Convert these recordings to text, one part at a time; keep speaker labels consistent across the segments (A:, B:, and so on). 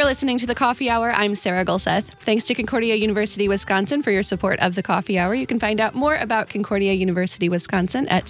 A: listening to The Coffee Hour. I'm Sarah Gulseth. Thanks to Concordia University, Wisconsin for your support of The Coffee Hour. You can find out more about Concordia University, Wisconsin at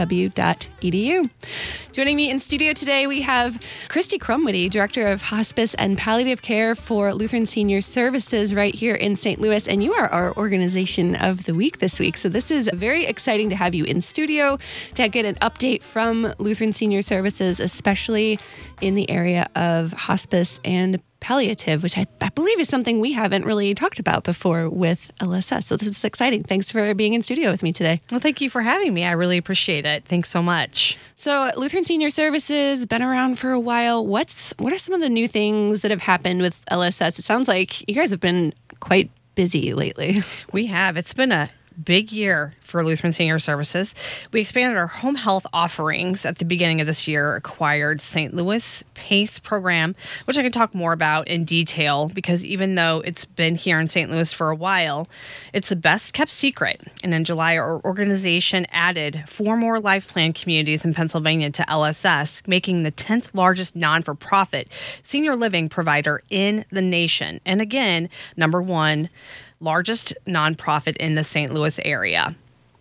A: cuw.edu. Joining me in studio today, we have Christy Crumwitty, Director of Hospice and Palliative Care for Lutheran Senior Services right here in St. Louis, and you are our Organization of the Week this week. So this is very exciting to have you in studio to get an update from Lutheran Senior Services, especially in the area of hospice and palliative, which I believe is something we haven't really talked about before with LSS. So this is exciting. Thanks for being in studio with me today.
B: Well, thank you for having me. I really appreciate it. Thanks so much.
A: So Lutheran Senior Services, been around for a while. What are some of the new things that have happened with LSS? It sounds like you guys have been quite busy lately.
B: We have. It's been a big year for Lutheran Senior Services. We expanded our home health offerings at the beginning of this year, acquired St. Louis PACE program, which I can talk more about in detail because even though it's been here in St. Louis for a while, it's the best kept secret. And in July, our organization added 4 more life plan communities in Pennsylvania to LSS, making the 10th largest non-for-profit senior living provider in the nation. And again, number 1, largest nonprofit in the St. Louis area.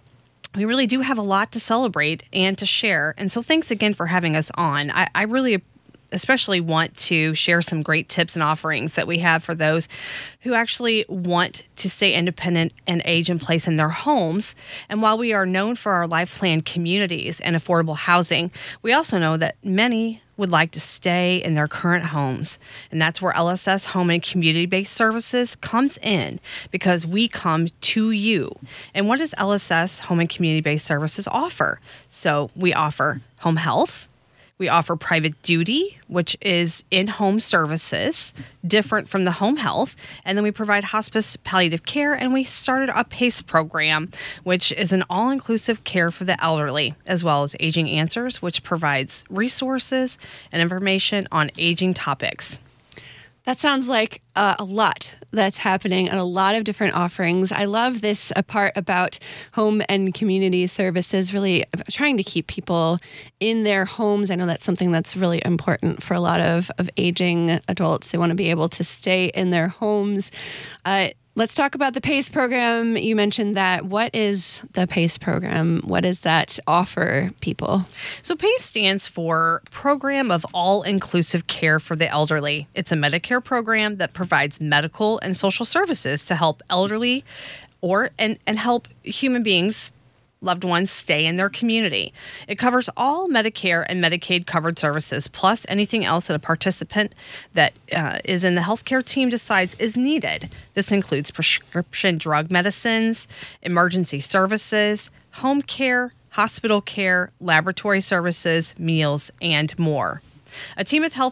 B: We really do have a lot to celebrate and to share. And so thanks again for having us on. I really especially want to share some great tips and offerings that we have for those who actually want to stay independent and age in place in their homes. And while we are known for our life plan communities and affordable housing, we also know that many would like to stay in their current homes. And that's where LSS Home and Community-Based Services comes in because we come to you. And what does LSS Home and Community-Based Services offer? So we offer home health. We offer private duty, which is in-home services, different from the home health. And then we provide hospice palliative care, and we started a PACE program, which is an all-inclusive care for the elderly, as well as Aging Answers, which provides resources and information on aging topics.
A: That sounds like a lot that's happening and a lot of different offerings. I love this part about home and community services, really trying to keep people in their homes. I know that's something that's really important for a lot of aging adults. They want to be able to stay in their homes. Let's talk about the PACE program. You mentioned that. What is the PACE program? What does that offer people?
B: So PACE stands for Program of All-Inclusive Care for the Elderly. It's a Medicare program that provides medical and social services to help elderly and help human beings, loved ones, stay in their community. It covers all Medicare and Medicaid covered services, plus anything else that a participant that is in the healthcare team decides is needed. This includes prescription drug medicines, emergency services, home care, hospital care, laboratory services, meals, and more. A team of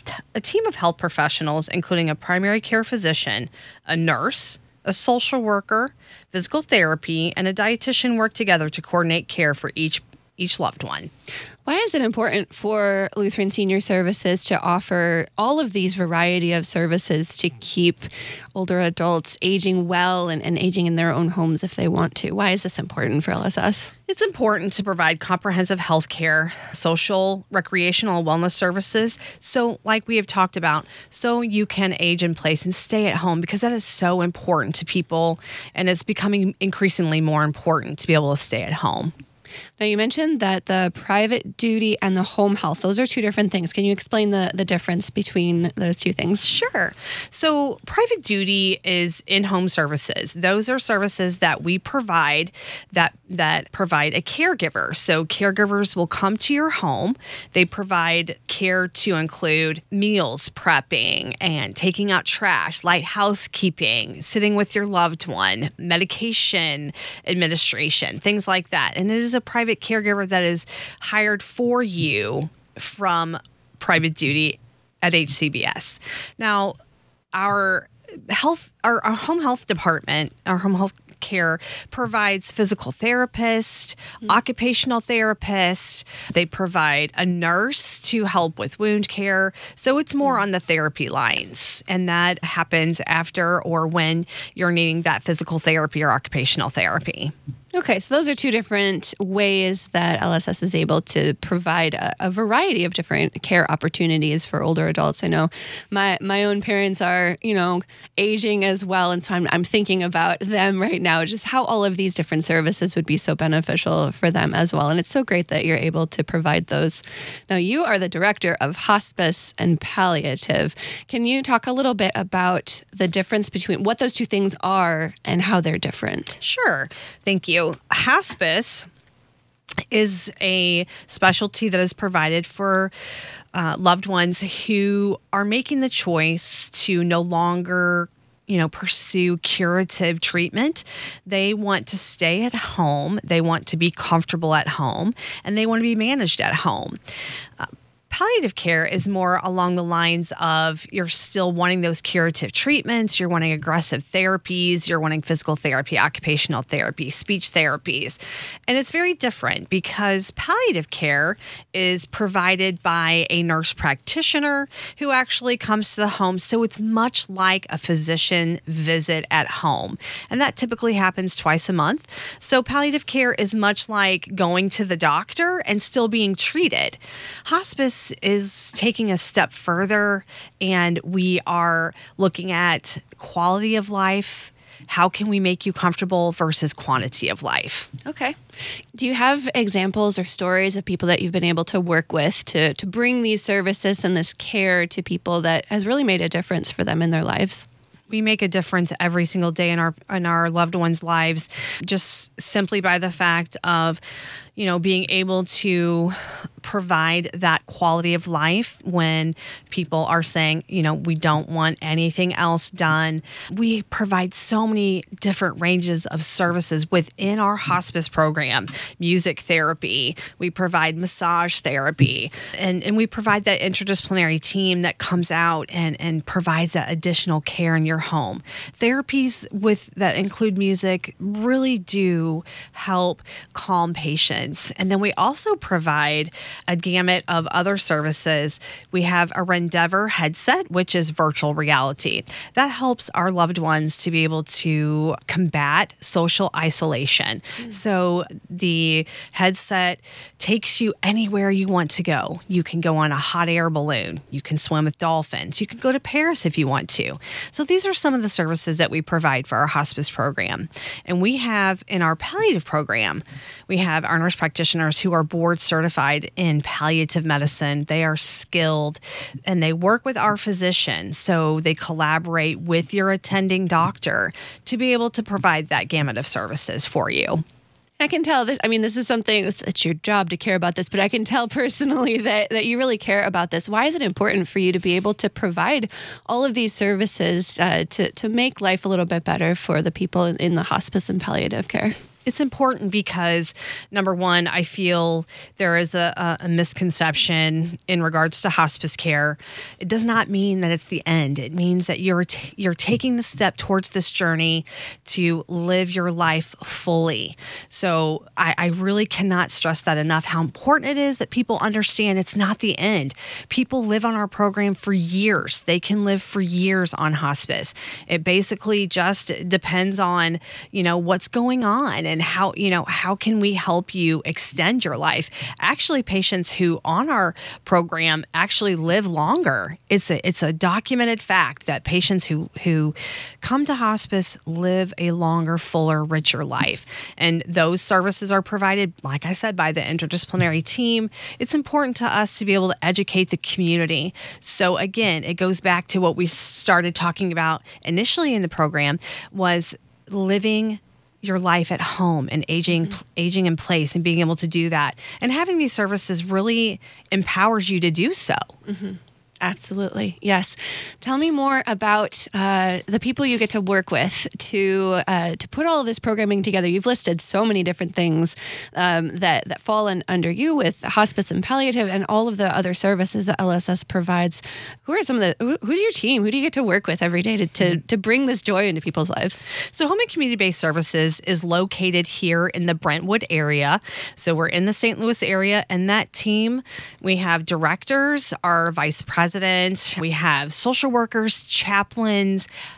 B: health professionals, including a primary care physician, a nurse, a social worker, physical therapy, and a dietitian work together to coordinate care for each loved one.
A: Why is it important for Lutheran Senior Services to offer all of these variety of services to keep older adults aging well and aging in their own homes if they want to? Why is this important for LSS?
B: It's important to provide comprehensive health care, social, recreational, wellness services. So like we have talked about, so you can age in place and stay at home because that is so important to people. And it's becoming increasingly more important to be able to stay at home.
A: Now, you mentioned that the private duty and the home health, those are two different things. Can you explain the difference between those two things?
B: Sure. So private duty is in-home services. Those are services that we provide that provide a caregiver. So caregivers will come to your home. They provide care to include meals prepping and taking out trash, light housekeeping, sitting with your loved one, medication administration, things like that. And it is a private caregiver that is hired for you from private duty at HCBS. Now, our home health department, our home health care provides physical therapist, occupational therapist. They provide a nurse to help with wound care. So it's more on the therapy lines. And that happens after or when you're needing that physical therapy or occupational therapy.
A: Okay, so those are two different ways that LSS is able to provide a variety of different care opportunities for older adults. I know my own parents are, aging as well, and so I'm thinking about them right now, just how all of these different services would be so beneficial for them as well. And it's so great that you're able to provide those. Now, you are the director of hospice and palliative. Can you talk a little bit about the difference between what those two things are and how they're different?
B: Sure. Thank you. Hospice is a specialty that is provided for loved ones who are making the choice to no longer pursue curative treatment. They want to stay at home. They want to be comfortable at home, and they want to be managed at home. Palliative care is more along the lines of you're still wanting those curative treatments, you're wanting aggressive therapies, you're wanting physical therapy, occupational therapy, speech therapies. And it's very different because palliative care is provided by a nurse practitioner who actually comes to the home. So it's much like a physician visit at home. And that typically happens twice a month. So palliative care is much like going to the doctor and still being treated. Hospice is taking a step further, and we are looking at quality of life. How can we make you comfortable versus quantity of life?
A: Okay. Do you have examples or stories of people that you've been able to work with to bring these services and this care to people that has really made a difference for them in their lives?
B: We make a difference every single day in our loved ones' lives, just simply by the fact of, being able to provide that quality of life when people are saying, we don't want anything else done. We provide so many different ranges of services within our hospice program. Music therapy, we provide massage therapy, and we provide that interdisciplinary team that comes out and provides that additional care in your home. Therapies that include music really do help calm patients. And then we also provide a gamut of other services. We have a Rendeavor headset, which is virtual reality. That helps our loved ones to be able to combat social isolation. So the headset takes you anywhere you want to go. You can go on a hot air balloon. You can swim with dolphins. You can go to Paris if you want to. So these are some of the services that we provide for our hospice program. And we have in our palliative program, we have our nurse practitioners who are board certified in palliative medicine. They are skilled and they work with our physician. So they collaborate with your attending doctor to be able to provide that gamut of services for you.
A: I can tell this. I mean, this is something, it's your job to care about this, but I can tell personally that you really care about this. Why is it important for you to be able to provide all of these services to make life a little bit better for the people in the hospice and palliative care?
B: It's important because, number one, I feel there is a misconception in regards to hospice care. It does not mean that it's the end. It means that you're taking the step towards this journey to live your life fully. So I really cannot stress that enough, how important it is that people understand it's not the end. People live on our program for years. They can live for years on hospice. It basically just depends on, what's going on and how can we help you extend your life. Actually, patients who on our program actually live longer. It's a documented fact that patients who come to hospice live a longer, fuller, richer life. And those services are provided, like I said, by the interdisciplinary team. It's important to us to be able to educate the community. So again, it goes back to what we started talking about initially in the program, was living your life at home and aging in place and being able to do that. And having these services really empowers you to do so.
A: Mm-hmm. Absolutely. Yes. Tell me more about the people you get to work with to put all of this programming together. You've listed so many different things that fall under you with hospice and palliative and all of the other services that LSS provides. Who's your team? Who do you get to work with every day to bring this joy into people's lives?
B: So Home and Community-Based Services is located here in the Brentwood area. So we're in the St. Louis area, and that team, we have directors, our vice president, we have social workers, chaplains,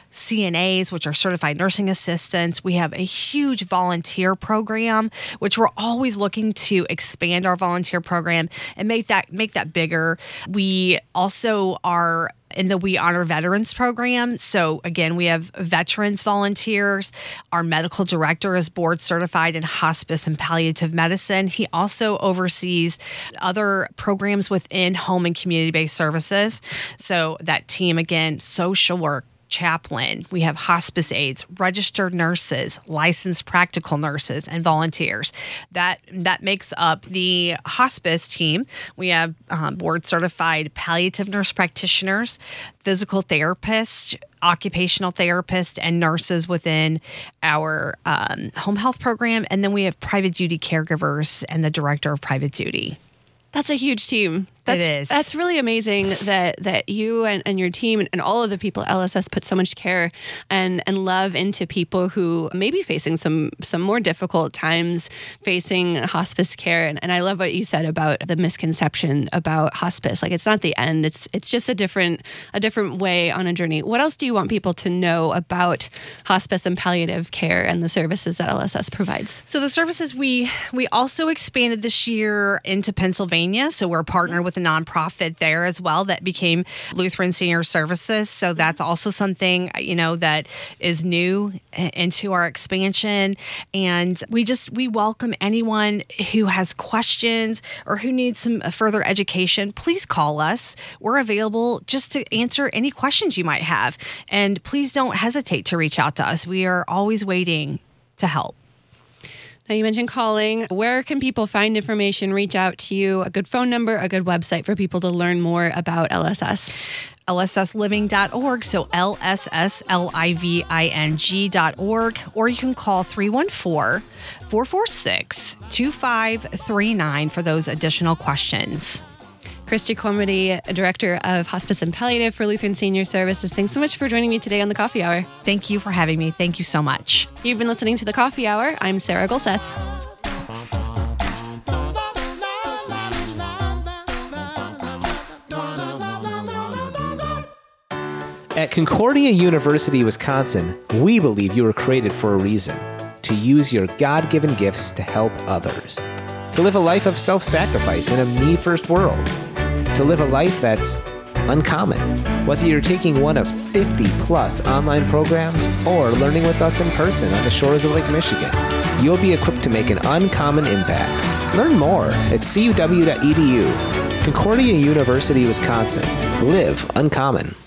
B: CNAs, which are certified nursing assistants. We have a huge volunteer program, which we're always looking to expand our volunteer program and make that bigger. We also are in the We Honor Veterans program. So again, we have veterans volunteers. Our medical director is board certified in hospice and palliative medicine. He also oversees other programs within home and community-based services. So that team, again, social work, chaplain, we have hospice aides, registered nurses, licensed practical nurses, and volunteers. That makes up the hospice team. We have board certified palliative nurse practitioners, physical therapists, occupational therapists, and nurses within our home health program. And then we have private duty caregivers and the director of private duty.
A: That's a huge team.
B: It is.
A: That's really amazing that you and your team and all of the people at LSS put so much care and love into people who may be facing some more difficult times facing hospice care. And I love what you said about the misconception about hospice. Like, it's not the end. It's just a different way on a journey. What else do you want people to know about hospice and palliative care and the services that LSS provides?
B: So the services we also expanded this year into Pennsylvania. So we're a partner with a nonprofit there as well that became Lutheran Senior Services. So that's also something, that is new into our expansion. And we welcome anyone who has questions or who needs some further education. Please call us. We're available just to answer any questions you might have. And please don't hesitate to reach out to us. We are always waiting to help.
A: Now, you mentioned calling. Where can people find information, reach out to you? A good phone number, a good website for people to learn more about LSS?
B: LSSliving.org, so LSSLiving.org, or you can call 314-446-2539 for those additional questions.
A: Christy Cormody, Director of Hospice and Palliative for Lutheran Senior Services. Thanks so much for joining me today on The Coffee Hour.
B: Thank you for having me. Thank you so much.
A: You've been listening to The Coffee Hour. I'm Sarah Golseth.
C: At Concordia University, Wisconsin, we believe you were created for a reason: to use your God-given gifts to help others, to live a life of self-sacrifice in a me-first world, to live a life that's uncommon. Whether you're taking one of 50-plus online programs or learning with us in person on the shores of Lake Michigan, you'll be equipped to make an uncommon impact. Learn more at cuw.edu. Concordia University, Wisconsin. Live uncommon.